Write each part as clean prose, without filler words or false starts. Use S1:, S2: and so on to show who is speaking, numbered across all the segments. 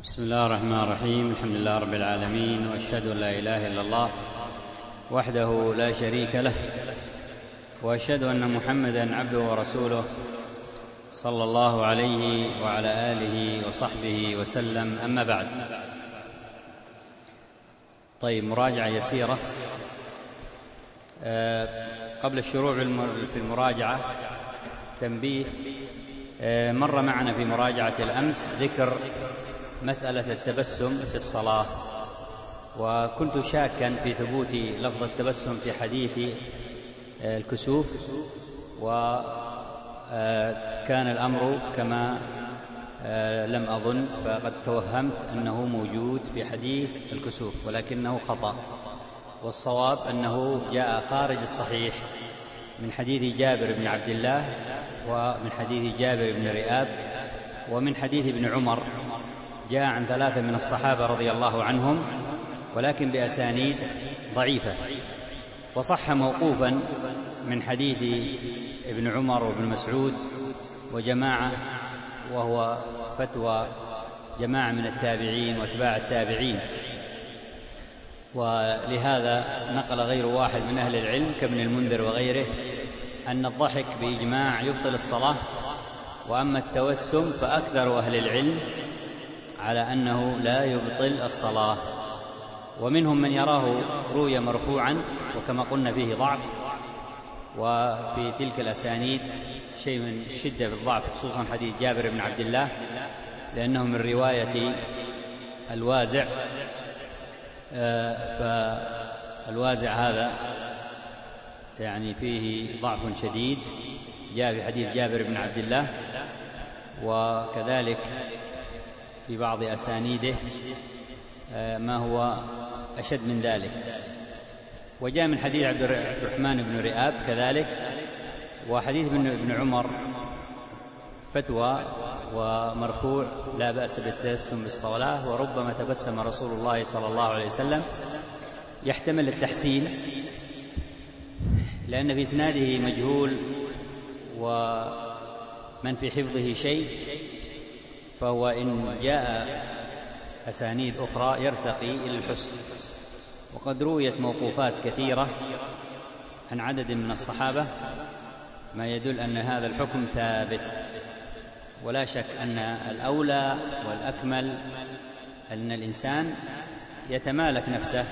S1: بسم الله الرحمن الرحيم. الحمد لله رب العالمين، وأشهد أن لا إله إلا الله وحده لا شريك له، وأشهد أن محمدًا عبده ورسوله صلى الله عليه وعلى آله وصحبه وسلم. أما بعد، طيب، مراجعة يسيرة قبل الشروع في المراجعة. تنبيه: مر معنا في مراجعة الأمس ذكر مسألة التبسم في الصلاة، وكنت شاكا في ثبوت لفظ التبسم في حديث الكسوف، وكان الأمر كما لم أظن، فقد توهمت أنه موجود في حديث الكسوف، ولكنه خطأ، والصواب أنه جاء خارج الصحيح من حديث جابر بن عبد الله، ومن حديث جابر بن رئاب، ومن حديث ابن عمر، جاء عن 3 من الصحابة رضي الله عنهم، ولكن بأسانيد ضعيفة. وصح موقوفا من حديث ابن عمر وابن مسعود وجماعة، وهو فتوى جماعة من التابعين واتباع التابعين، ولهذا نقل غير واحد من أهل العلم كابن المنذر وغيره أن الضحك بإجماع يبطل الصلاة، وأما التوسم فأكثر أهل العلم على أنه لا يبطل الصلاة، ومنهم من يراه روي مرفوعا، وكما قلنا فيه ضعف، وفي تلك الأسانيد شيء من الشدة في الضعف، خصوصا حديث جابر بن عبد الله، لأنه من رواية الوازع، فالوازع هذا يعني فيه ضعف شديد، جاء في حديث جابر بن عبد الله، وكذلك في بعض أسانيده ما هو أشد من ذلك. وجاء من حديث عبد الرحمن بن رئاب كذلك، وحديث ابن عمر فتوى ومرفوع: لا بأس بالتبسم بالصلاة، وربما تبسم رسول الله صلى الله عليه وسلم، يحتمل التحسين، لأن في إسناده مجهول ومن في حفظه شيء، فهو إن جاء أسانيد أخرى يرتقي إلى الحسن. وقد رويت موقوفات كثيرة عن عدد من الصحابة، ما يدل أن هذا الحكم ثابت، ولا شك أن الأولى والأكمل أن الإنسان يتمالك نفسه،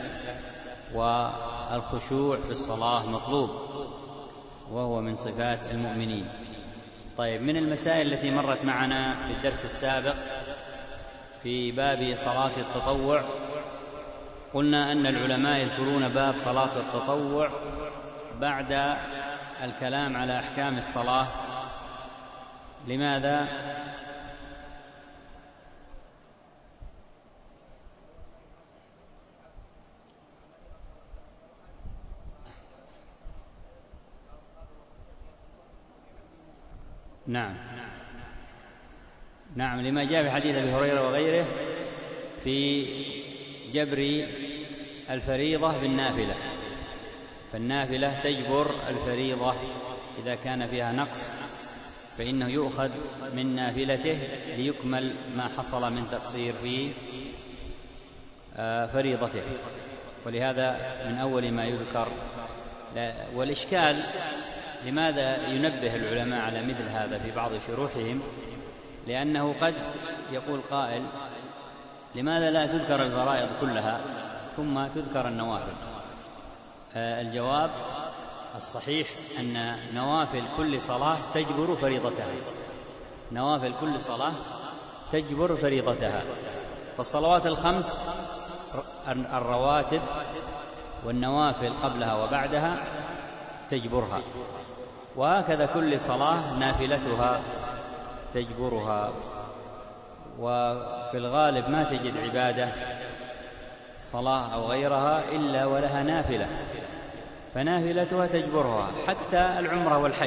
S1: والخشوع في الصلاة مطلوب، وهو من صفات المؤمنين. طيب، من المسائل التي مرت معنا في الدرس السابق في باب صلاة التطوع، قلنا أن العلماء يذكرون باب صلاة التطوع بعد الكلام على أحكام الصلاة. لماذا؟ نعم، لما جاء في حديث أبي هريرة وغيره في جبر الفريضة بالنافلة، فالنافلة تجبر الفريضة إذا كان فيها نقص، فإنه يؤخذ من نافلته ليكمل ما حصل من تقصير في فريضته، ولهذا من أول ما يذكر. والإشكال: لماذا ينبه العلماء على مثل هذا في بعض شروحهم؟ لأنه قد يقول قائل: لماذا لا تذكر الفرائض كلها ثم تذكر النوافل؟ الجواب الصحيح أن نوافل كل صلاة تجبر فريضتها، نوافل كل صلاة تجبر فريضتها، فالصلوات الخمس الرواتب والنوافل قبلها وبعدها تجبرها، وهكذا كل صلاة نافلتها تجبرها. وفي الغالب ما تجد عبادة صلاة أو غيرها إلا ولها نافلة، فنافلتها تجبرها. حتى العمرة والحج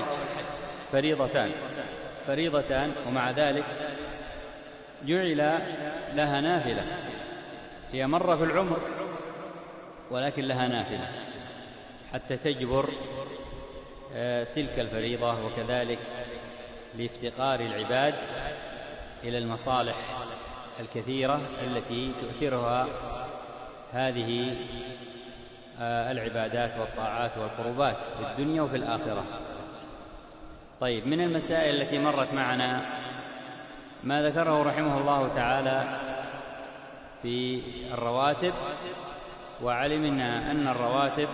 S1: فريضتان، ومع ذلك جعل لها نافلة، هي مرة في العمر ولكن لها نافلة حتى تجبر تلك الفريضة. وكذلك لافتقار العباد إلى المصالح الكثيرة التي تؤثرها هذه العبادات والطاعات والقربات في الدنيا وفي الآخرة. طيب، من المسائل التي مرت معنا ما ذكره رحمه الله تعالى في الرواتب، وعلمنا أن الرواتب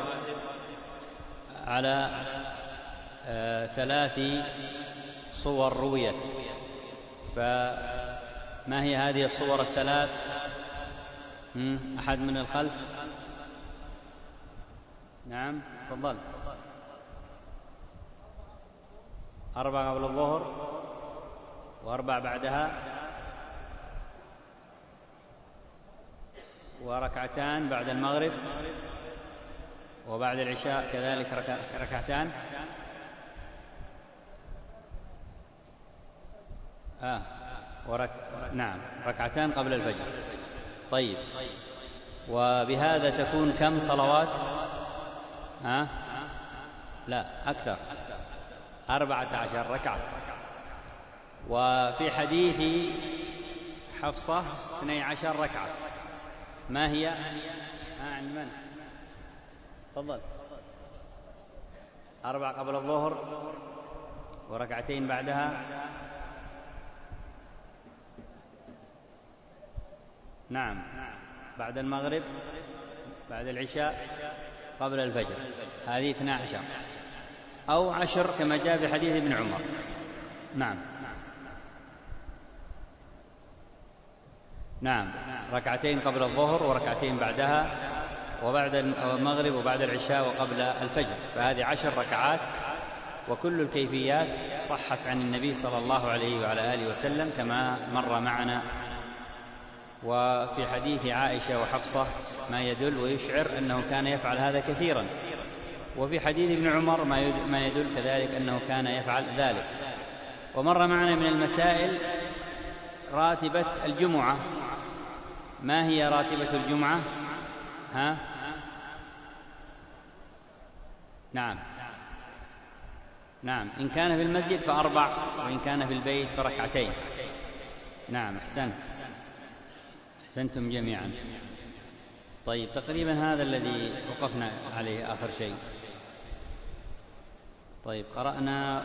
S1: على 3 صور رويت، فما هي هذه الصور ال3؟ أحد من الخلف؟ نعم، تفضل. 4 قبل الظهر، و4 بعدها، وركعتان بعد المغرب، وبعد العشاء كذلك ركعتان. نعم، ركعتان قبل الفجر. طيب، وبهذا تكون كم صلوات؟ لا، أكثر، 14 ركعة. وفي حديث حفصة 12 ركعة. ما هي؟ عند من؟ تفضل. 4 قبل الظهر، وركعتين بعدها. نعم، بعد المغرب، بعد العشاء، قبل الفجر. هذه 12 أو 10 كما جاء في حديث ابن عمر. نعم، ركعتين قبل الظهر، وركعتين بعدها، وبعد المغرب، وبعد العشاء، وقبل الفجر. فهذه 10 ركعات، وكل الكيفيات صحت عن النبي صلى الله عليه وعلى آله وسلم كما مر معنا. وفي حديث عائشة وحفصة ما يدل ويشعر أنه كان يفعل هذا كثيرا، وفي حديث ابن عمر ما يدل كذلك أنه كان يفعل ذلك. ومر معنا من المسائل راتبة الجمعة. ما هي راتبة الجمعة؟ نعم، إن كان في المسجد ف4، وإن كان في البيت ف2. نعم، أحسنتم جميعا. طيب، تقريبا هذا الذي وقفنا عليه آخر شيء. طيب، قرأنا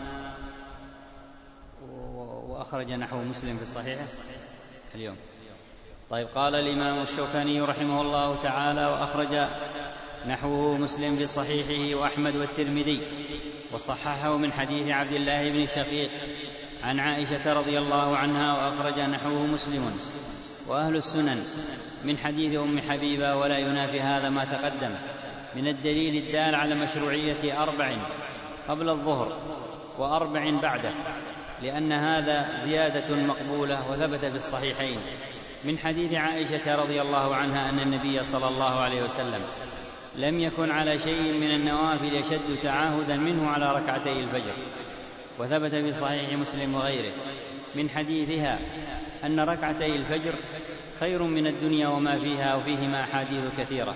S1: وأخرج نحو مسلم في الصحيح اليوم. طيب، قال الإمام الشوكاني رحمه الله تعالى: وأخرج نحوه مسلم في صحيحه، وأحمد والترمذي، وصححه من حديث عبد الله بن شقيق عن عائشة رضي الله عنها. وأخرج نحوه مسلم وأهل السنن من حديث أم حبيبة، ولا ينافي هذا ما تقدم من الدليل الدال على مشروعية 4 قبل الظهر و4 بعده، لأن هذا زيادة مقبولة. وثبت في الصحيحين من حديث عائشة رضي الله عنها أن النبي صلى الله عليه وسلم لم يكن على شيء من النوافل يشد تعاهدا منه على ركعتي الفجر. وثبت في صحيح مسلم وغيره من حديثها أن ركعتي الفجر خير من الدنيا وما فيها، وفيهما أحاديث كثيرة.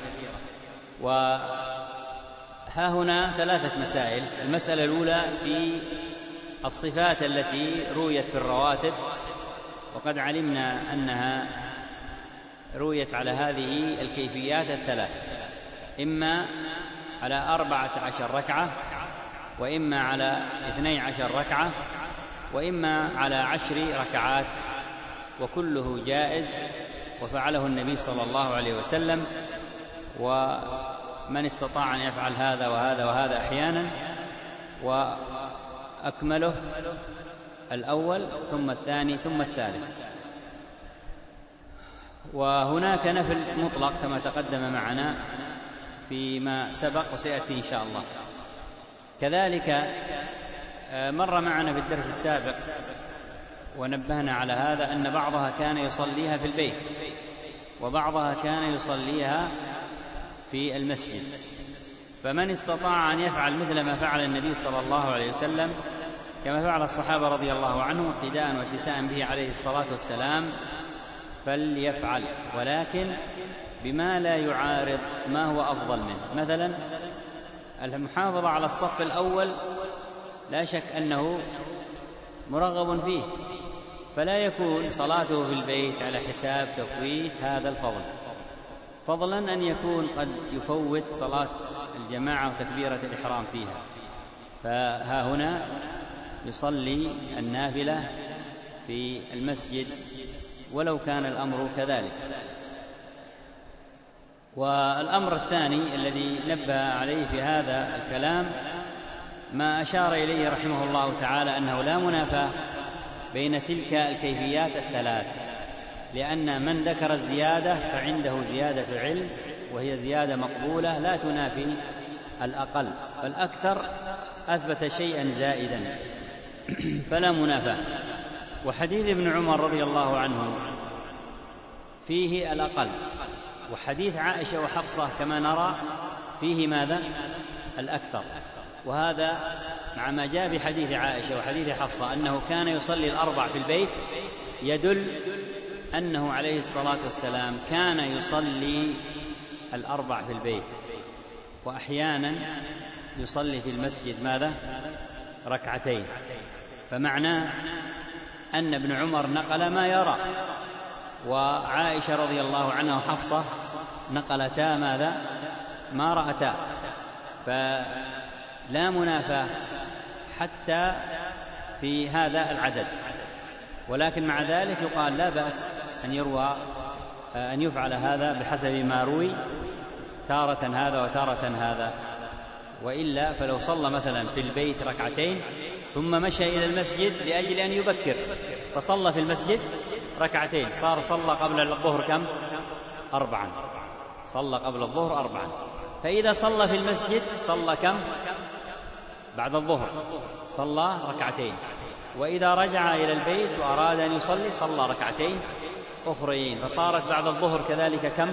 S1: وها هنا 3 مسائل. المسألة الأولى في الصفات التي رويت في الرواتب، وقد علمنا أنها رويت على هذه الكيفيات ال3: إما على 14 ركعة، وإما على 12 ركعة، وإما على 10 ركعات، وكله جائز وفعله النبي صلى الله عليه وسلم. ومن استطاع أن يفعل هذا وهذا وهذا أحيانا، وأكمله الأول ثم الثاني ثم الثالث. وهناك نفل مطلق كما تقدم معنا فيما سبق وسيأتي إن شاء الله. كذلك مر معنا في الدرس السابق ونبهنا على هذا أن بعضها كان يصليها في البيت، وبعضها كان يصليها في المسجد. فمن استطاع أن يفعل مثل ما فعل النبي صلى الله عليه وسلم كما فعل الصحابة رضي الله عنهم اقتداء واتساء به عليه الصلاة والسلام فليفعل، ولكن بما لا يعارض ما هو أفضل منه. مثلا المحافظة على الصف الأول لا شك أنه مرغب فيه، فلا يكون صلاته في البيت على حساب تفويت هذا الفضل، فضلا أن يكون قد يفوت صلاة الجماعة وتكبيرة الإحرام فيها، فها هنا يصلي النافلة في المسجد ولو كان الأمر كذلك. والأمر الثاني الذي نبه عليه في هذا الكلام ما أشار إليه رحمه الله تعالى، أنه لا منافاة بين تلك الكيفيات الثلاث، لأن من ذكر الزيادة فعنده زيادة علم، وهي زيادة مقبولة لا تنافي الأقل، فالأكثر أثبت شيئا زائدا فلا منافاة. وحديث ابن عمر رضي الله عنه فيه الأقل، وحديث عائشة وحفصة كما نرى فيه ماذا؟ الأكثر. وهذا مع ما جاء بحديث عائشة وحديث حفصة أنه كان يصلي الأربع في البيت يدل أنه عليه الصلاة والسلام كان يصلي الأربع في البيت، وأحيانا يصلي في المسجد ماذا؟ ركعتين. فمعناه أن ابن عمر نقل ما يرى، وعائشة رضي الله عنها وحفصة نقلتا ماذا؟ ما رأتا، فلا منافاة حتى في هذا العدد. ولكن مع ذلك يقال لا بأس أن يفعل هذا بحسب ما روي، تارة هذا وتارة هذا. وإلا فلو صلى مثلا في البيت ركعتين ثم مشى إلى المسجد لأجل أن يبكر فصلى في المسجد ركعتين، صلى قبل الظهر كم؟ 4. صلى قبل الظهر 4. فإذا صلى في المسجد صلى كم؟ بعد الظهر صلى ركعتين. وإذا رجع إلى البيت وأراد أن يصلي صلى ركعتين أخرين، فصارت بعد الظهر كذلك كم؟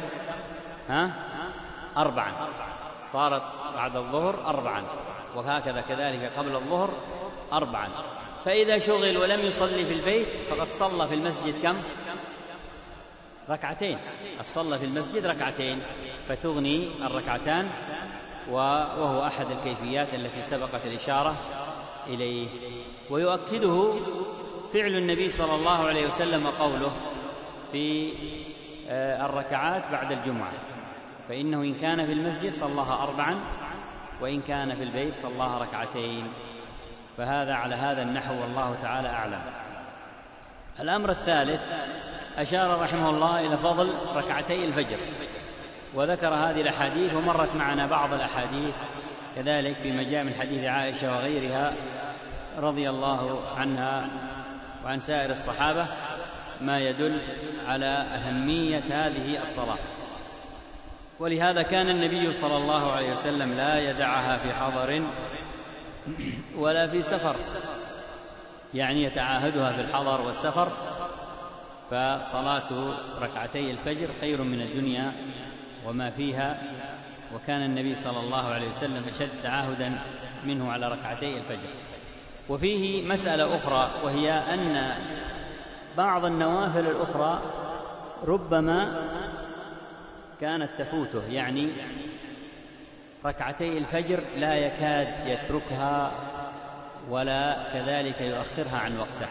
S1: 4. صارت بعد الظهر 4، وهكذا كذلك قبل الظهر 4. فإذا شغل ولم يصلي في البيت فقد صلى في المسجد كم؟ ركعتين. صلى في المسجد ركعتين فتغني الركعتان، وهو أحد الكيفيات التي سبقت الإشارة إليه. ويؤكده فعل النبي صلى الله عليه وسلم وقوله في الركعات بعد الجمعة، فإنه إن كان في المسجد صلاها 4، وإن كان في البيت صلاها ركعتين. فهذا على هذا النحو والله تعالى أعلم. الأمر الثالث أشار رحمه الله إلى فضل ركعتي الفجر، وذكر هذه الأحاديث، ومرت معنا بعض الأحاديث كذلك في مجال من حديث عائشة وغيرها رضي الله عنها وعن سائر الصحابة ما يدل على أهمية هذه الصلاة. ولهذا كان النبي صلى الله عليه وسلم لا يدعها في حضر ولا في سفر، يعني يتعاهدها في الحضر والسفر. فصلاة ركعتي الفجر خير من الدنيا وما فيها، وكان النبي صلى الله عليه وسلم أشد تعاهدا منه على ركعتي الفجر. وفيه مسألة أخرى، وهي أن بعض النوافل الأخرى ربما كانت تفوته، يعني ركعتي الفجر لا يكاد يتركها ولا كذلك يؤخرها عن وقتها،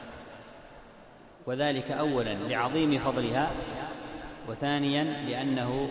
S1: وذلك أولا لعظيم فضلها، وثانيا لأنه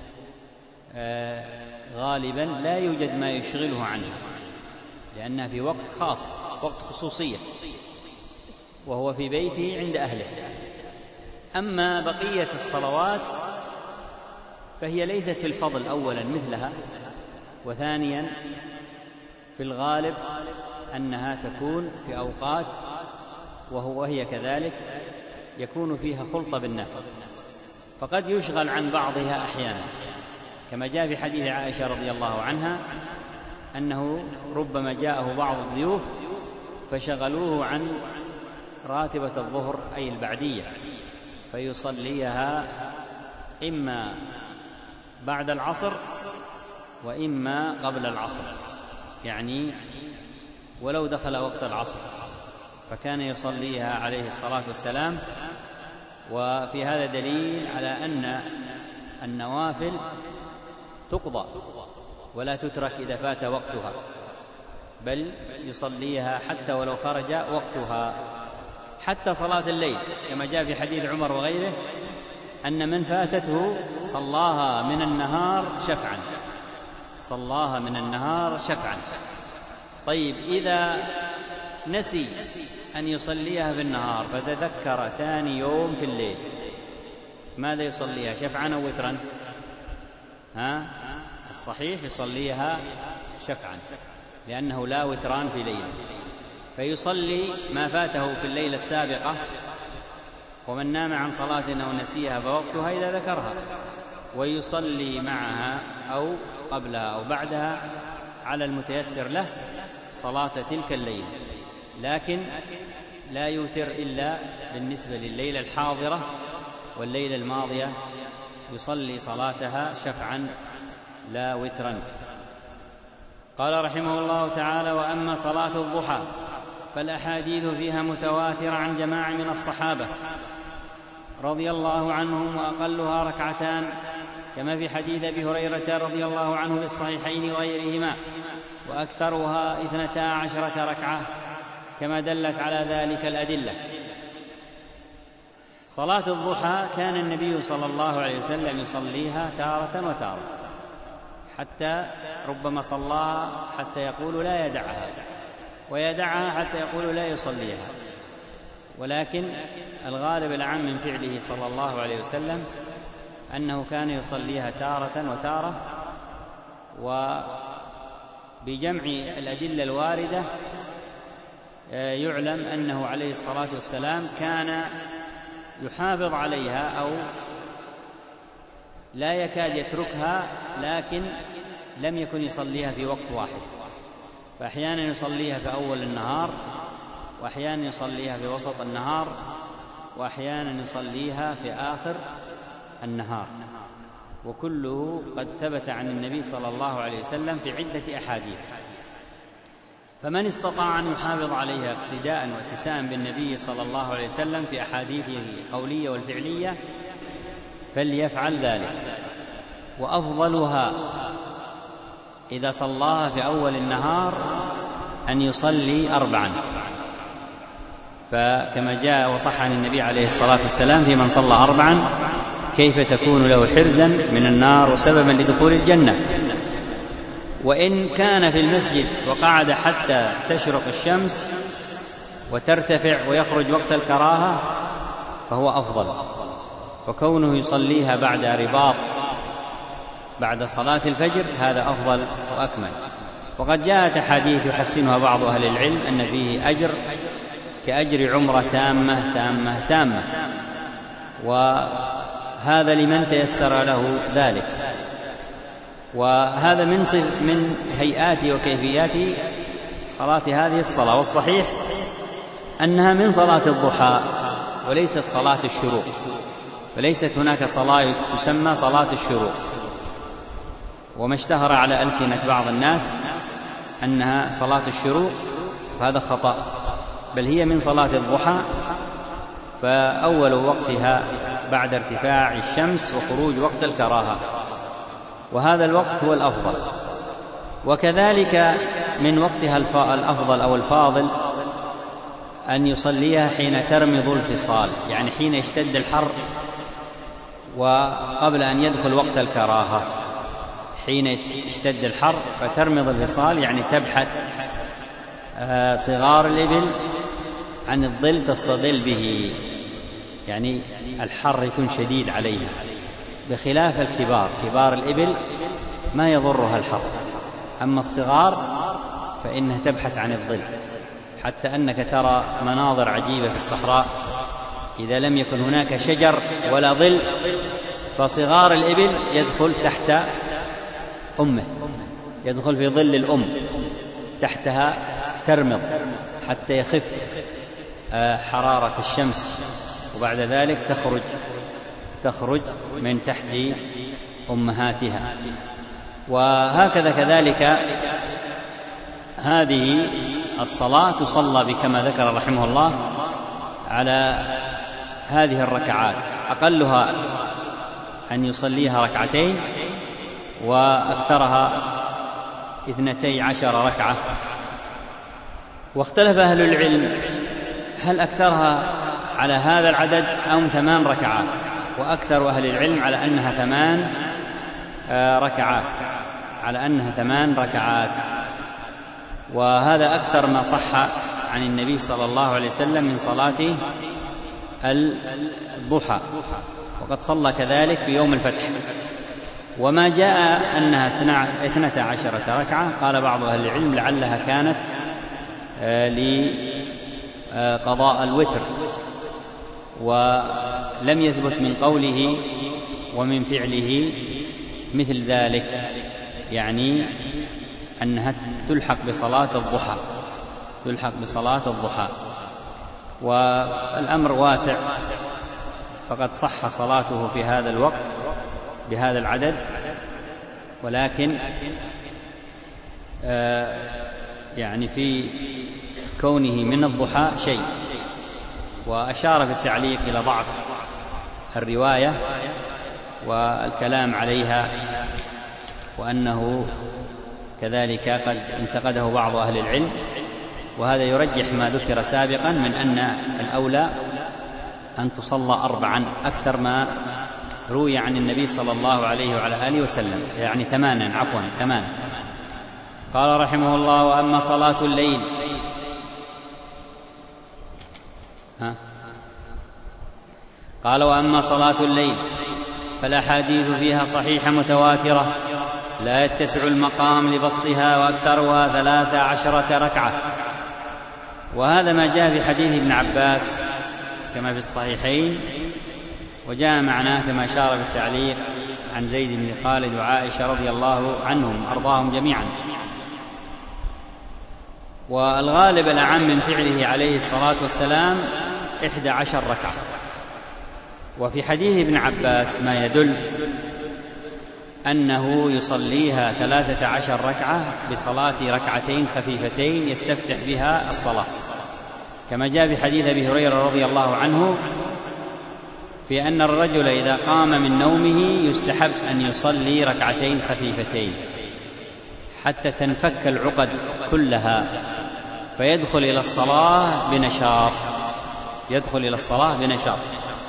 S1: غالبا لا يوجد ما يشغله عنها، لأنها في وقت خاص، وقت خصوصية، وهو في بيته عند أهله. أما بقية الصلوات فهي ليست في الفضل أولا مثلها، وثانيا في الغالب أنها تكون في أوقات وهي كذلك يكون فيها خلطة بالناس، فقد يشغل عن بعضها أحيانا، كما جاء في حديث عائشة رضي الله عنها أنه ربما جاءه بعض الضيوف فشغلوه عن راتبة الظهر أي البعدية، فيصليها إما بعد العصر وإما قبل العصر، يعني ولو دخل وقت العصر فكان يصليها عليه الصلاة والسلام. وفي هذا دليل على أن النوافل تقضى ولا تترك إذا فات وقتها، بل يصليها حتى ولو خرج وقتها. حتى صلاة الليل كما جاء في حديث عمر وغيره أن من فاتته صلاها من النهار شفعا، صلاها من النهار شفعا. طيب إذا نسي أن يصليها في النهار فتذكر ثاني يوم في الليل، ماذا يصليها، شفعا أو وترا؟ الصحيح يصليها شفعا، لأنه لا وتران في ليلة، فيصلي ما فاته في الليلة السابقة. ومن نام عن صلاة أو نسيها فوقتها إذا ذكرها، ويصلي معها أو قبلها أو بعدها على المتيسر له صلاة تلك الليلة، لكن لا يوتر إلا بالنسبة لليلة الحاضرة، والليلة الماضية يصلي صلاتها شفعا لا وترا. قال رحمه الله تعالى: وأما صلاة الضحى فالأحاديث فيها متواترة عن جماعة من الصحابة رضي الله عنهم، وأقلها ركعتان كما في حديث أبي هريرة رضي الله عنه في الصحيحين وغيرهما، وأكثرها 12 ركعة كما دلت على ذلك الأدلة. صلاة الضحى كان النبي صلى الله عليه وسلم يصليها تارة وتارة، حتى ربما صلاها حتى يقول لا يدعها، ويدعها حتى يقول لا يصليها، ولكن الغالب العام من فعله صلى الله عليه وسلم أنه كان يصليها تارة وتارة. وبجمع الأدلة الواردة يعلم أنه عليه الصلاة والسلام كان يحافظ عليها أو لا يكاد يتركها، لكن لم يكن يصليها في وقت واحد، فأحيانا يصليها في أول النهار، وأحيانا يصليها في وسط النهار، وأحيانا يصليها في آخر النهار، وكله قد ثبت عن النبي صلى الله عليه وسلم في عدة أحاديث. فمن استطاع أن يحافظ عليها اقتداء واتساء بالنبي صلى الله عليه وسلم في أحاديثه القولية والفعلية فليفعل ذلك. وأفضلها إذا صلاها في أول النهار أن يصلي 4، فكما جاء وصح عن النبي عليه الصلاة والسلام في من صلى 4 كيف تكون له حرزا من النار وسببا لدخول الجنة. وإن كان في المسجد وقعد حتى تشرق الشمس وترتفع ويخرج وقت الكراهة فهو أفضل، وكونه يصليها بعد رباط بعد صلاة الفجر هذا أفضل وأكمل. وقد جاءت أحاديث يحسنها بعض أهل العلم أن فيه أجر كأجر عمرة تامة تامة تامة، وهذا لمن تيسر له ذلك. وهذا من هيئات وكيفيات صلاة هذه الصلاة. والصحيح أنها من صلاة الضحى وليست صلاة الشروق، فليست هناك صلاة تسمى صلاة الشروق، وما اشتهر على ألسنة بعض الناس أنها صلاة الشروق فهذا خطأ، بل هي من صلاة الضحى، فأول وقتها بعد ارتفاع الشمس وخروج وقت الكراهة، وهذا الوقت هو الأفضل. وكذلك من وقتها الأفضل أو الفاضل أن يصليها حين ترمض الفصال، يعني حين يشتد الحر وقبل أن يدخل وقت الكراهة. حين يشتد الحر فترمض الفصال، يعني تبحث صغار الإبل عن الظل تستظل به، يعني الحر يكون شديد عليها، بخلاف الكبار. كبار الإبل ما يضرها الحر، أما الصغار فإنها تبحث عن الظل، حتى أنك ترى مناظر عجيبة في الصحراء إذا لم يكن هناك شجر ولا ظل فصغار الإبل يدخل تحت أمه، يدخل في ظل الأم تحتها ترمض حتى يخف حرارة الشمس، وبعد ذلك تخرج من تحت أمهاتها. وهكذا كذلك هذه الصلاة تصلى بكما ذكر رحمه الله على هذه الركعات، أقلها أن يصليها 2 وأكثرها 12 ركعة. واختلف أهل العلم هل أكثرها على هذا العدد أم 8 ركعات؟ وأكثر أهل العلم على أنها 8 ركعات، على أنها 8 ركعات، وهذا أكثر ما صح عن النبي صلى الله عليه وسلم من صلاة الضحى، وقد صلى كذلك في يوم الفتح. وما جاء أنها 12 ركعة قال بعض أهل العلم لعلها كانت لقضاء الوتر، ولم يثبت من قوله ومن فعله مثل ذلك، يعني أنها تلحق بصلاة الضحى، والأمر واسع، فقد صح صلاته في هذا الوقت بهذا العدد، ولكن يعني في كونه من الضحى شيء. وأشار في التعليق إلى ضعف الرواية والكلام عليها، وأنه كذلك قد انتقده بعض أهل العلم، وهذا يرجح ما ذكر سابقا من أن الأولى أن تصلى 4 أكثر ما روي عن النبي صلى الله عليه وعلى آله وسلم، يعني 8. قال رحمه الله: وأما صلاة الليل قال: وأما صلاة الليل فالأحاديث فيها صحيحة متواترة لا يتسع المقام لبسطها، وأكثرها 13 ركعة. وهذا ما جاء في حديث ابن عباس كما في الصحيحين، وجاء معناه كما أشار في التعليق عن زيد بن خالد وعائشة رضي الله عنهم أرضاهم جميعا. والغالب الأعم من فعله عليه الصلاة والسلام 11 ركعة. وفي حديث ابن عباس ما يدل أنه يصليها 13 ركعة بصلاة ركعتين خفيفتين يستفتح بها الصلاة، كما جاء في حديث أبي هريرة رضي الله عنه في أن الرجل إذا قام من نومه يستحب أن يصلي ركعتين خفيفتين حتى تنفك العقد كلها، فيدخل إلى الصلاة بنشاط.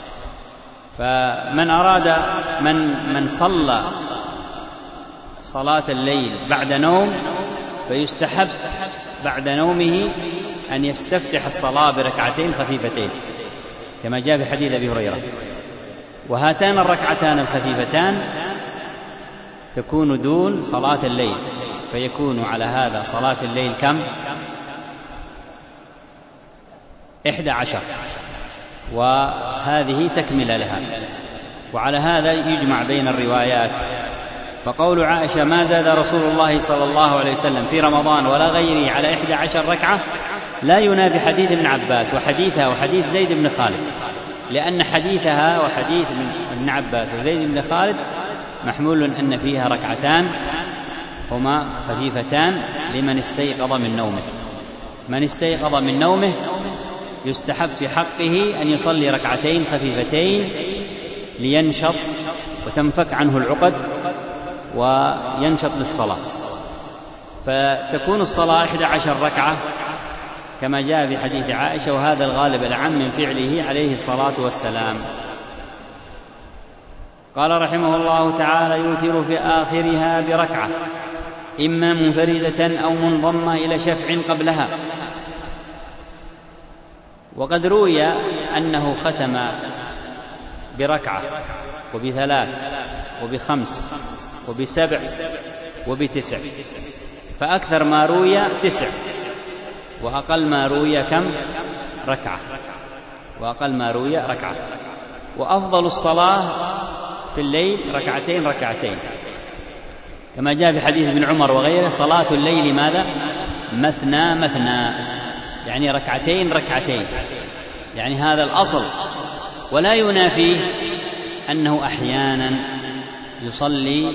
S1: فمن أراد من صلى صلاة الليل بعد نوم فيستحب بعد نومه أن يستفتح الصلاة بركعتين خفيفتين كما جاء في حديث أبي هريرة. وهاتان الركعتان الخفيفتان تكون دون صلاة الليل، فيكون على هذا صلاة الليل كم؟ 11، وهذه تكمل لها. وعلى هذا يجمع بين الروايات. فقول عائشة ما زاد رسول الله صلى الله عليه وسلم في رمضان ولا غيره على 11 ركعة لا ينافي حديث ابن عباس وحديثها وحديث زيد بن خالد، لأن حديثها وحديث ابن عباس وزيد بن خالد محمول أن فيها ركعتان هما خفيفتان لمن استيقظ من نومه. من استيقظ من نومه يستحب في حقه أن يصلي ركعتين خفيفتين لينشط وتنفك عنه العقد وينشط للصلاة، فتكون الصلاة 11 ركعة كما جاء في حديث عائشة، وهذا الغالب الأعم من فعله عليه الصلاة والسلام. قال رحمه الله تعالى: يوتر في آخرها بركعة إما منفردة أو منضمة إلى شفع قبلها. وقد روي أنه ختم بركعة وب3 وب5 وب7 وب9، فأكثر ما روي 9، وأقل ما روي كم؟ ركعة. وأفضل الصلاة في الليل ركعتين كما جاء في حديث ابن عمر وغيره: صلاة الليل ماذا؟ مثنى، يعني ركعتين، يعني هذا الأصل. ولا ينافي أنه أحيانا يصلي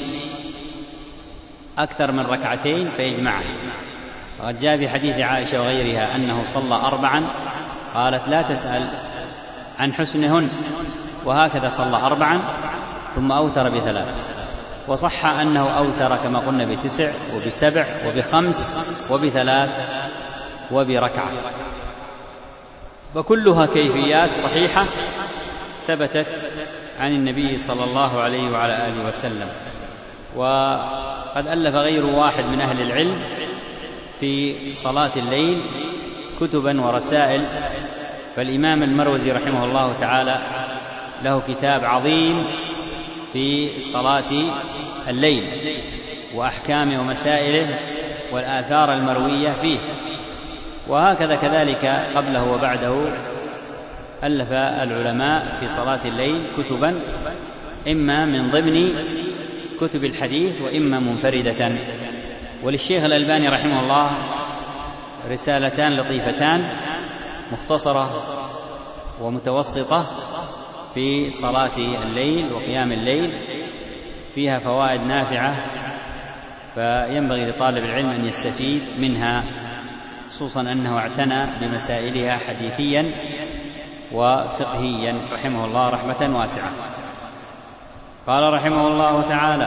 S1: أكثر من ركعتين فيجمعها. وقد جاء في حديث عائشة وغيرها أنه صلى 4 قالت لا تسأل عن حسنهن، وهكذا صلى 4 ثم أوتر ب3. وصح أنه أوتر كما قلنا ب9 وب7 وب5 وب3 وبركعة. فكلها كيفيات صحيحة ثبتت عن النبي صلى الله عليه وعلى آله وسلم. وقد ألف غير واحد من أهل العلم في صلاة الليل كتبا ورسائل، فالإمام المروزي رحمه الله تعالى له كتاب عظيم في صلاة الليل وأحكامه ومسائله والآثار المروية فيه، وهكذا كذلك قبله وبعده ألف العلماء في صلاة الليل كتبا إما من ضمن كتب الحديث وإما منفردة. وللشيخ الألباني رحمه الله رسالتان لطيفتان مختصرة ومتوسطة في صلاة الليل وقيام الليل، فيها فوائد نافعة، فينبغي لطالب العلم أن يستفيد منها، خصوصا أنه اعتنى بمسائلها حديثيا وفقهيا رحمه الله رحمة واسعة. قال رحمه الله تعالى: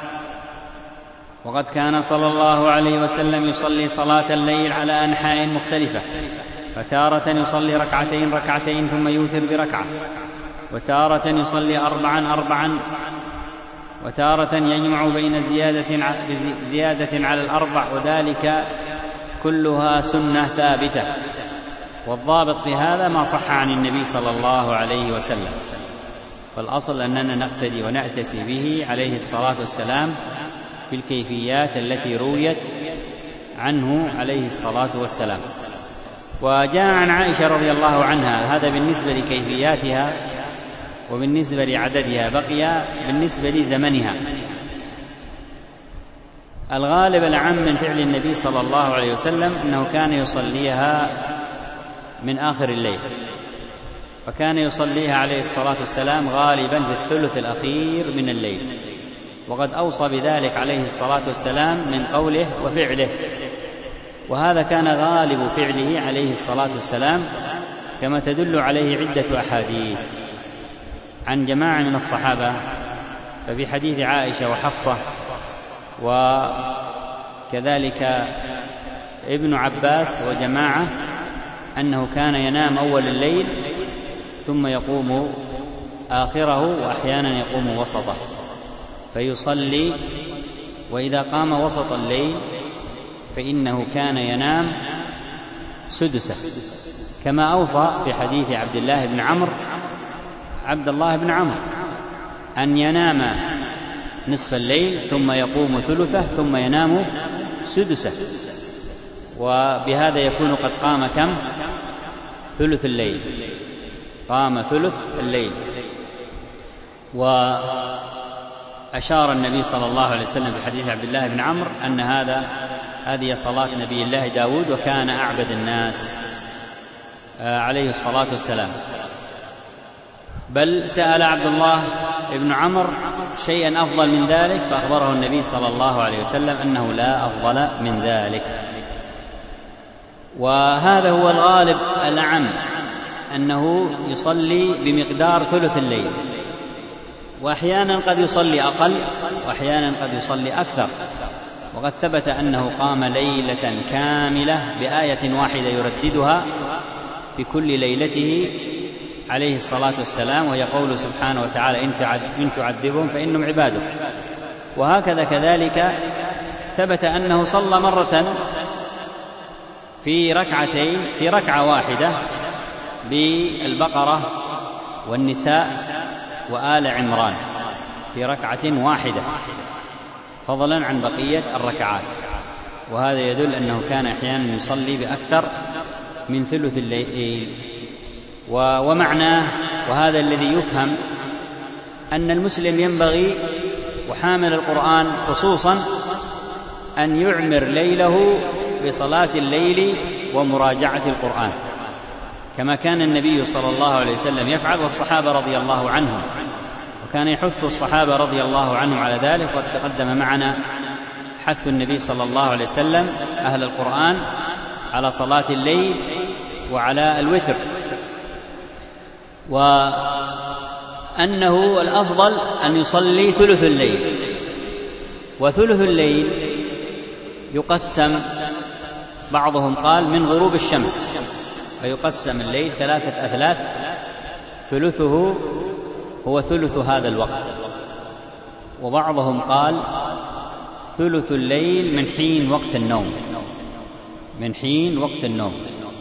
S1: وقد كان صلى الله عليه وسلم يصلي صلاة الليل على أنحاء مختلفة، فتارة يصلي ركعتين ثم يوتر بركعة، وتارة يصلي أربعا، وتارة يجمع بين زيادة على الأربع، وذلك كلها سنة ثابتة. والضابط في هذا ما صح عن النبي صلى الله عليه وسلم، فالأصل أننا نقتدي ونأتسي به عليه الصلاة والسلام في الكيفيات التي رويت عنه عليه الصلاة والسلام. وجاء عن عائشة رضي الله عنها، هذا بالنسبة لكيفياتها وبالنسبة لعددها. بقي بالنسبة لزمنها. الغالب العام من فعل النبي صلى الله عليه وسلم أنه كان يصليها من آخر الليل، فكان يصليها عليه الصلاة والسلام غالبا في الثلث الأخير من الليل، وقد أوصى بذلك عليه الصلاة والسلام من قوله وفعله، وهذا كان غالب فعله عليه الصلاة والسلام، كما تدل عليه عدة أحاديث عن جماعة من الصحابة. ففي حديث عائشة وحفصة وكذلك ابن عباس وجماعة أنه كان ينام أول الليل ثم يقوم آخره، وأحيانا يقوم وسطه فيصلي، وإذا قام وسط الليل فإنه كان ينام سدسه، كما أوصى في حديث عبد الله بن عمرو أن ينام نصف الليل ثم يقوم ثلثه ثم ينام سدسه، وبهذا يكون قد قام كم؟ ثلث الليل، قام ثلث الليل. وأشار النبي صلى الله عليه وسلم في حديث عبد الله بن عمرو أن هذه صلاة نبي الله داود، وكان أعبد الناس عليه الصلاة والسلام. بل سأل عبد الله بن عمرو شيئا أفضل من ذلك، فأخبره النبي صلى الله عليه وسلم أنه لا أفضل من ذلك. وهذا هو الغالب الأعم، أنه يصلي بمقدار ثلث الليل، وأحيانا قد يصلي أقل وأحيانا قد يصلي أكثر. وقد ثبت أنه قام ليلة كاملة بآية واحدة يرددها في كل ليلته عليه الصلاة والسلام، وهي قوله سبحانه وتعالى: إن تعذبهم فإنهم عبادك. وهكذا كذلك ثبت أنه صلى مرة في ركعة واحدة بالبقرة والنساء وآل عمران في ركعة واحدة، فضلا عن بقية الركعات. وهذا يدل أنه كان أحيانا يصلي بأكثر من ثلث الليل. ومعناه، وهذا الذي يفهم، أن المسلم ينبغي وحامل القرآن خصوصا أن يعمر ليله بصلاة الليل ومراجعة القرآن، كما كان النبي صلى الله عليه وسلم يفعل والصحابة رضي الله عنهم، وكان يحث الصحابة رضي الله عنهم على ذلك. وقد تقدم معنا حث النبي صلى الله عليه وسلم أهل القرآن على صلاة الليل وعلى الوتر، وأنه الأفضل أن يصلي ثلث الليل. وثلث الليل يقسم، بعضهم قال من غروب الشمس فيقسم الليل 3 أثلاث، ثلثه هو ثلث هذا الوقت. وبعضهم قال ثلث الليل من حين وقت النوم، من حين وقت النوم.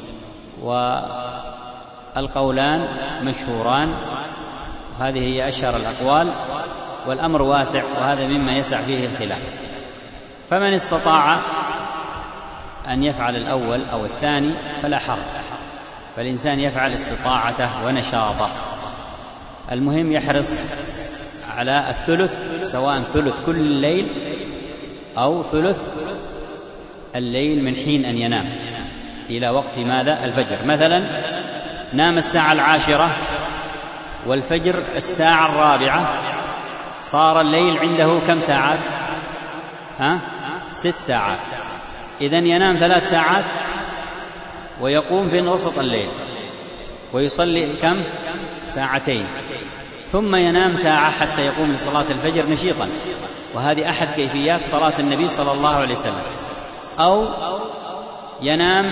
S1: والقولان مشهوران، وهذه هي أشهر الأقوال، والأمر واسع، وهذا مما يسع فيه الخلاف. فمن استطاع أن يفعل الأول أو الثاني فلا حرج، فالإنسان يفعل استطاعته ونشاطه. المهم يحرص على الثلث، سواء ثلث كل الليل أو ثلث الليل من حين أن ينام إلى وقت ماذا؟ الفجر. مثلا نام 10:10 والفجر 4:00، صار الليل عنده كم ساعات؟ 6 ساعات. إذن ينام 3 ساعات ويقوم في وسط الليل ويصلي كم؟ 2 ساعات، ثم ينام 1 ساعة حتى يقوم لصلاة الفجر نشيطا. وهذه أحد كيفيات صلاة النبي صلى الله عليه وسلم. أو ينام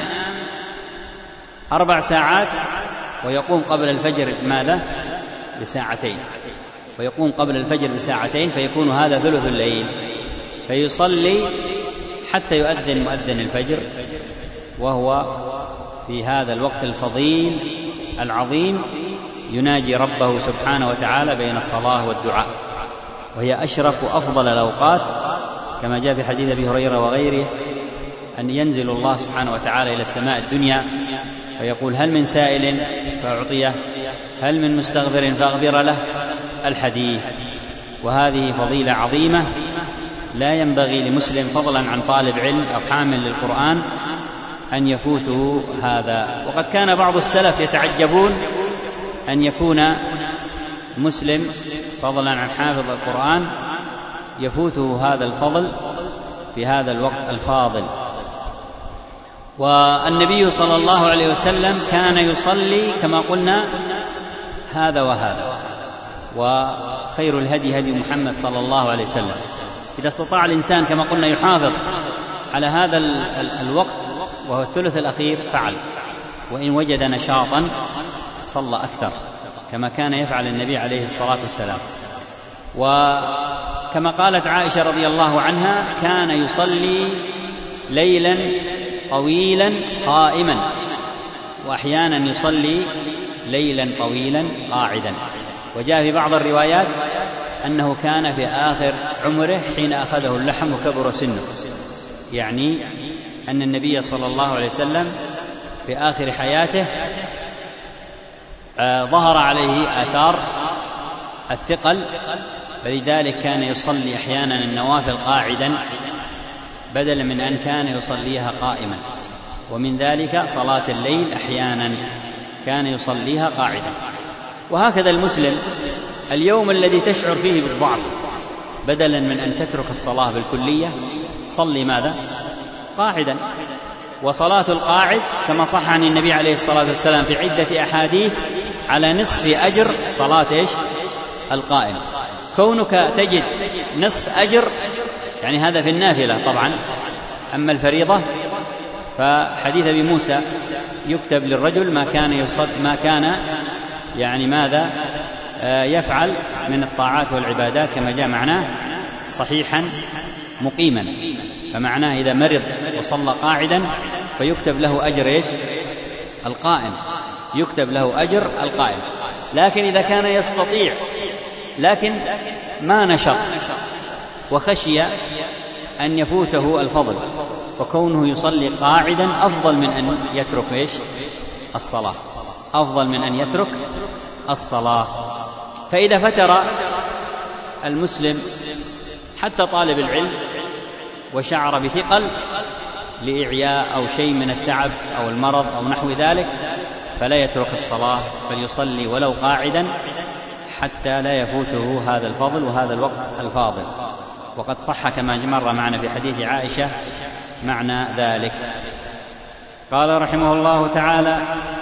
S1: 4 ساعات ويقوم قبل الفجر ماذا؟ ب2 ساعتين، ويقوم قبل الفجر ب2 ساعتين، فيكون هذا ثلث الليل. فيصلي حتى يؤذن مؤذن الفجر، وهو في هذا الوقت الفضيل العظيم يناجي ربه سبحانه وتعالى بين الصلاة والدعاء، وهي أشرف وأفضل الأوقات، كما جاء في حديث أبي هريرة وغيره أن ينزل الله سبحانه وتعالى إلى السماء الدنيا فيقول: هل من سائل فأعطيه، هل من مستغفر فأغفر له، الحديث. وهذه فضيلة عظيمة لا ينبغي لمسلم فضلا عن طالب علم أو حامل للقرآن أن يفوته هذا. وقد كان بعض السلف يتعجبون أن يكون مسلم فضلا عن حافظ القرآن يفوته هذا الفضل في هذا الوقت الفاضل. والنبي صلى الله عليه وسلم كان يصلي كما قلنا هذا وهذا، وخير الهدي هدي محمد صلى الله عليه وسلم. إذا استطاع الإنسان كما قلنا يحافظ على هذا الوقت وهو الثلث الأخير فعل، وإن وجد نشاطا صلى أكثر كما كان يفعل النبي عليه الصلاة والسلام. وكما قالت عائشة رضي الله عنها: كان يصلي ليلا طويلا قائما، وأحيانا يصلي ليلا طويلا قاعدا. وجاء في بعض الروايات أنه كان في آخر عمره حين أخذه اللحم وكبر سنه، يعني أن النبي صلى الله عليه وسلم في آخر حياته ظهر عليه آثار الثقل، فلذلك كان يصلي أحيانا النوافل قاعدا بدلا من أن كان يصليها قائما. ومن ذلك صلاة الليل أحيانا كان يصليها قاعدا. وهكذا المسلم اليوم الذي تشعر فيه بالضعف، بدلا من أن تترك الصلاة بالكلية صلي ماذا؟ قاعدا. وصلاة القاعد كما صح عن النبي عليه الصلاة والسلام في عدة أحاديث على نصف أجر صلاة القائم. كونك تجد نصف أجر يعني هذا في النافلة طبعا. أما الفريضة فحديث أبي موسى: يكتب للرجل ما كان يعني ماذا يفعل من الطاعات والعبادات، كما جاء معناه صحيحا مقيما. فمعناه إذا مرض وصلى قاعدا فيكتب له أجر القائم، يكتب له أجر القائم. لكن إذا كان يستطيع لكن ما نشط وخشي أن يفوته الفضل، فكونه يصلي قاعدا أفضل من أن يترك الصلاة، أفضل من أن يترك الصلاة. فإذا فتر المسلم حتى طالب العلم وشعر بثقل لإعياء أو شيء من التعب أو المرض أو نحو ذلك فلا يترك الصلاة، بل يصلي ولو قاعدا حتى لا يفوته هذا الفضل وهذا الوقت الفاضل. وقد صح كما مر معنا في حديث عائشة معنى ذلك. قال رحمه الله تعالى: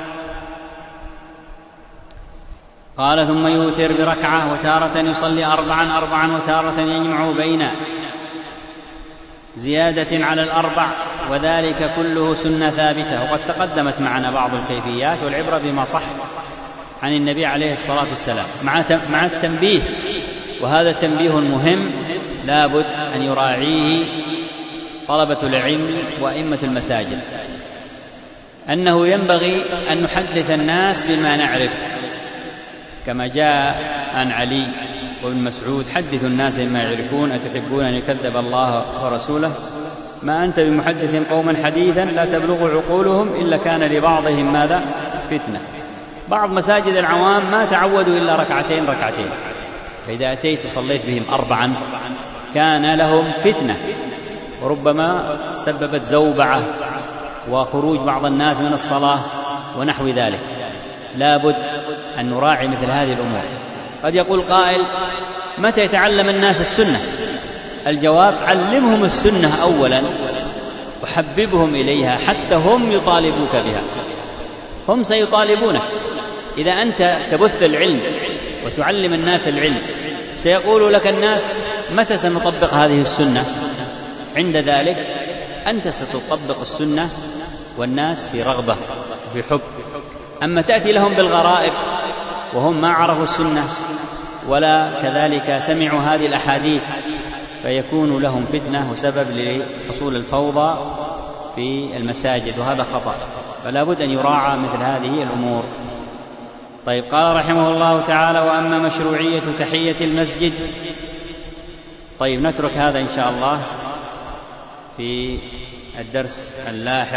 S1: قال: ثم يوتر بركعة، وتارة يصلي 4 وتارة يجمع بين زيادة على 4 وذلك كله سنة ثابتة. وقد تقدمت معنا بعض الكيفيات، والعبرة بما صح عن النبي عليه الصلاة والسلام مع التنبيه، وهذا تنبيه مهم لا بد أن يراعيه طلبة العلم وأئمة المساجد، أنه ينبغي أن نحدث الناس بما نعرف، كما جاء عن علي وابن مسعود: حدثوا الناس بما يعرفون أتحبون أن يكذب الله ورسوله؟ ما أنت بمحدث قوما حديثا لا تبلغ عقولهم إلا كان لبعضهم ماذا؟ فتنة. بعض مساجد العوام ما تعودوا إلا ركعتين، فإذا أتيت صليت بهم 4 كان لهم فتنة، وربما سببت زوبعة وخروج بعض الناس من الصلاة ونحو ذلك. لا بد أن نراعي مثل هذه الأمور. قد يقول قائل: متى يتعلم الناس السنة؟ الجواب: علمهم السنة أولا وحببهم إليها حتى هم يطالبوك بها. هم سيطالبونك إذا أنت تبث العلم وتعلم الناس العلم. سيقول لك الناس: متى سنطبق هذه السنة؟ عند ذلك أنت ستطبق السنة والناس في رغبة وفي حب. أما تأتي لهم بالغرائب وهم ما عرفوا السنة ولا كذلك سمعوا هذه الأحاديث، فيكون لهم فتنة وسبب لحصول الفوضى في المساجد، وهذا خطأ. فلا بد أن يراعى مثل هذه الأمور. طيب، قال رحمه الله تعالى: وأما مشروعية تحية المسجد. طيب، نترك هذا إن شاء الله في الدرس اللاحق.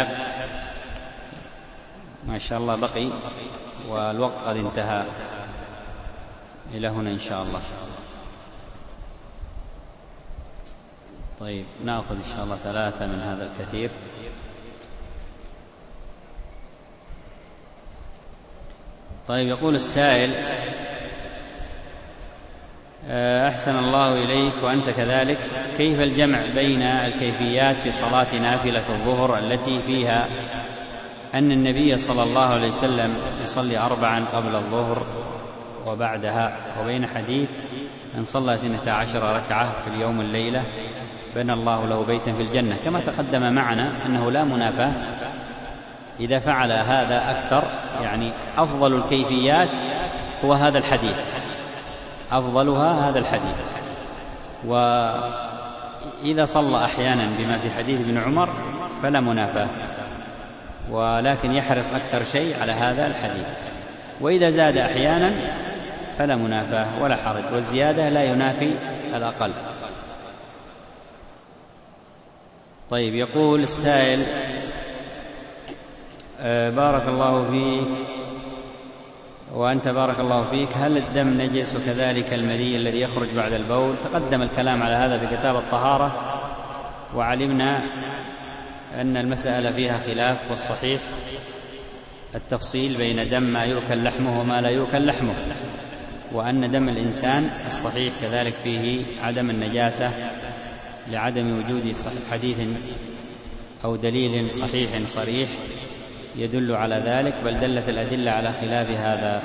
S1: ما شاء الله بقي والوقت قد انتهى. إلى هنا إن شاء الله. طيب، نأخذ إن شاء الله 3 من هذا الكثير. طيب، يقول السائل: أحسن الله إليك وأنت كذلك، كيف الجمع بين الكيفيات في صلاة نافلة الظهر التي فيها أن النبي صلى الله عليه وسلم يصلي 4 قبل الظهر وبعدها، وبين حديث من صلى 12 ركعة في اليوم الليلة بنى الله له بيتا في الجنة؟ كما تقدم معنا أنه لا منافاة إذا فعل هذا أكثر، يعني أفضل الكيفيات هو هذا الحديث، أفضلها هذا الحديث. وإذا صلى أحيانا بما في حديث ابن عمر فلا منافاة، ولكن يحرص أكثر شيء على هذا الحديث. وإذا زاد أحيانا فلا منافاة ولا حرج، والزيادة لا ينافي الأقل. طيب، يقول السائل: بارك الله فيك وأنت بارك الله فيك، هل الدم نجس وكذلك المني الذي يخرج بعد البول؟ تقدم الكلام على هذا في كتاب الطهارة، وعلمنا أن المسألة فيها خلاف، والصحيح التفصيل بين دم ما يؤكل لحمه وما لا يؤكل لحمه، وأن دم الإنسان الصحيح كذلك فيه عدم النجاسة لعدم وجود حديث أو دليل صحيح صريح يدل على ذلك، بل دلت الأدلة على خلاف هذا.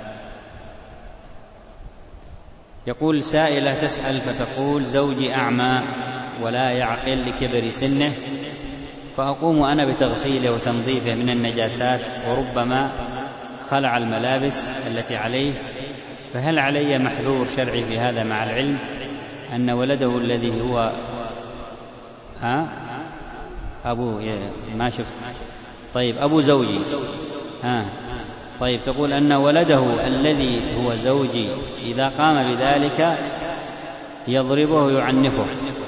S1: يقول سائلة تسأل فتقول: زوجي أعمى ولا يعقل لكبر سنه، فأقوم أنا بتغسيله وتنظيفه من النجاسات، وربما خلع الملابس التي عليه، فهل علي محذور شرعي في هذا، مع العلم أن ولده الذي هو أبو ما شفت طيب أبو زوجي طيب، تقول أن ولده الذي هو زوجي إذا قام بذلك يضربه ويعنفه.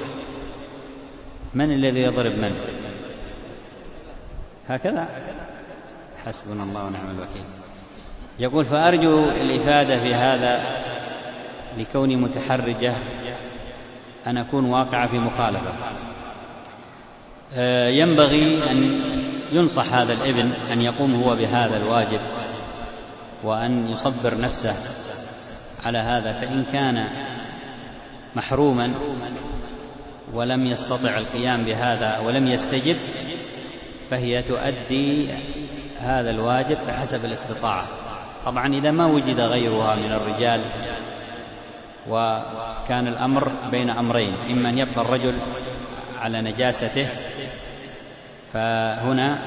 S1: من الذي يضرب من؟ هكذا، حسبنا الله ونعم الوكيل. يقول: فأرجو الإفادة في هذا لكوني متحرجة أن أكون واقعة في مخالفة. ينبغي أن ينصح هذا الابن أن يقوم هو بهذا الواجب، وأن يصبر نفسه على هذا، فإن كان محروما ولم يستطع القيام بهذا ولم يستجب، فهي تؤدي هذا الواجب بحسب الاستطاعة. طبعا إذا ما وجد غيرها من الرجال وكان الأمر بين أمرين: إما أن يبقى الرجل على نجاسته فهنا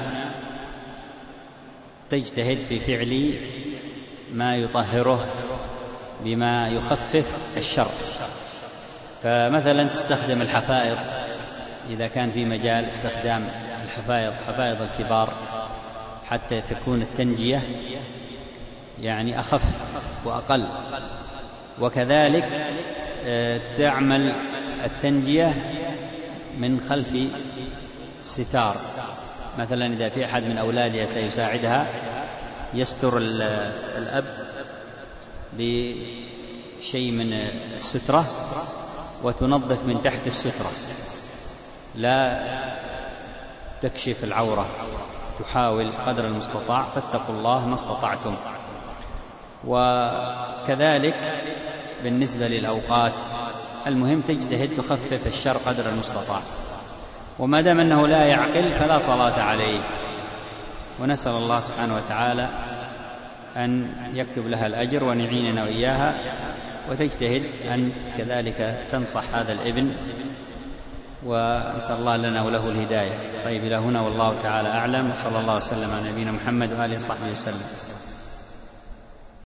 S1: تجتهد في فعل ما يطهره بما يخفف الشر. فمثلا تستخدم الحفائض إذا كان في مجال استخدام الحفائض، حفائض الكبار، حتى تكون التنجية يعني أخف وأقل. وكذلك تعمل التنجية من خلف ستار، مثلا إذا في أحد من أولادها سيساعدها يستر الأب بشيء من السترة وتنظف من تحت السترة، لا تكشف العورة، تحاول قدر المستطاع، فاتقوا الله ما استطعتم. وكذلك بالنسبة للأوقات المهم تجتهد تخفف الشر قدر المستطاع، وما دام أنه لا يعقل فلا صلاة عليه. ونسأل الله سبحانه وتعالى أن يكتب لها الأجر وأن يعيننا وإياها، وتجتهد أن كذلك تنصح هذا الابن، ونسأل الله لنا وله الهداية. طيب إلى هنا والله تعالى أعلم، وصلى الله وسلم على نبينا محمد وآله وصحبه وسلم.